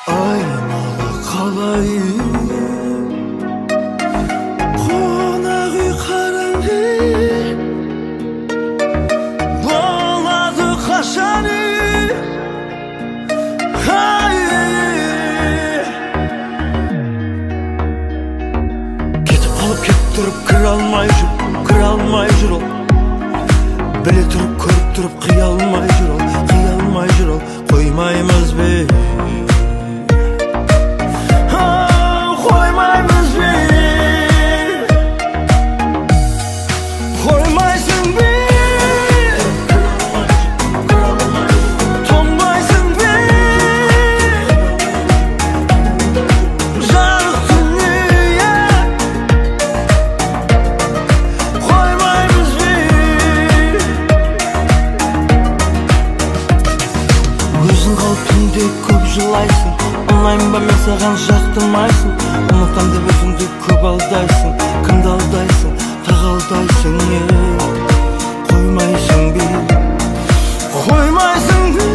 айнала қалайын, қонақ үй қараңғы болады қашан үй. Кетіп қалып кетіп тұрып кіре алмай жүр ол. Біле тұрып көріп тұрып қия алмай жүр ол. Қоймаймыз бе, қоймаймыз бе, қоймайсың бе, тоңбайсың бе, жарық дүние, қоймаймыз бе. Өзің қалып түнде көп жылайсың, ұнаймын ба мен саған жақтырмайсың. Ұмытам деп өзіңді көп алдайсың, кімді алдайсың, тағалдайсың. Қоймайсың бе, қоймайсың бе.